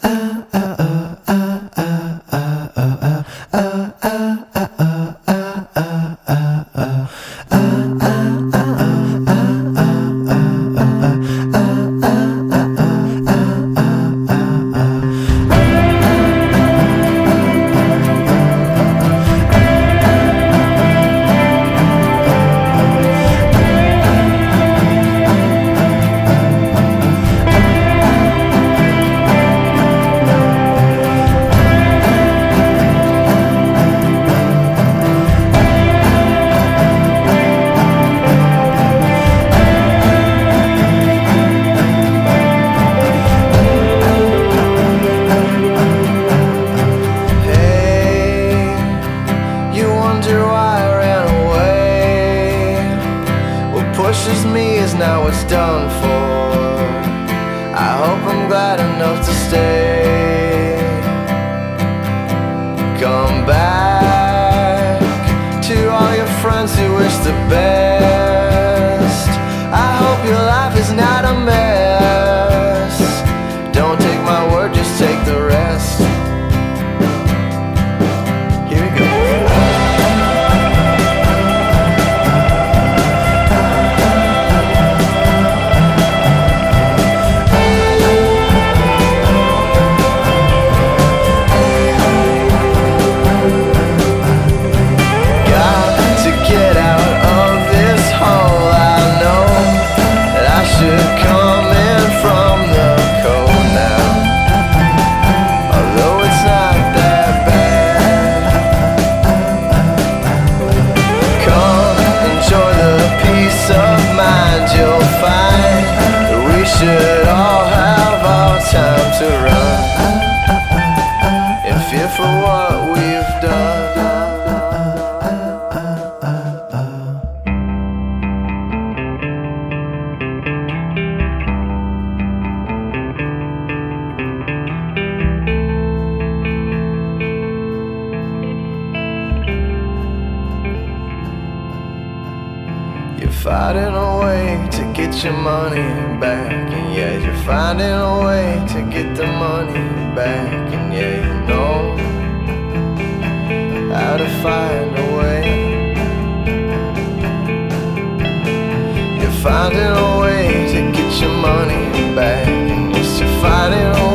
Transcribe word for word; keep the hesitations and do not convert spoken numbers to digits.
Pushes me is now it's done for. I hope I'm glad enough to stay. Come back to all your friends who wish the best. I hope your life is not a mess. Don't take my word, just take the rest. Here we go. Should all have our time to run in fear for what we've done. You're fighting a way to get your money back, and yeah, you're finding a way to get the money back, and yeah, you know how to find a way. You're finding a way to get your money back, and yes, you're finding a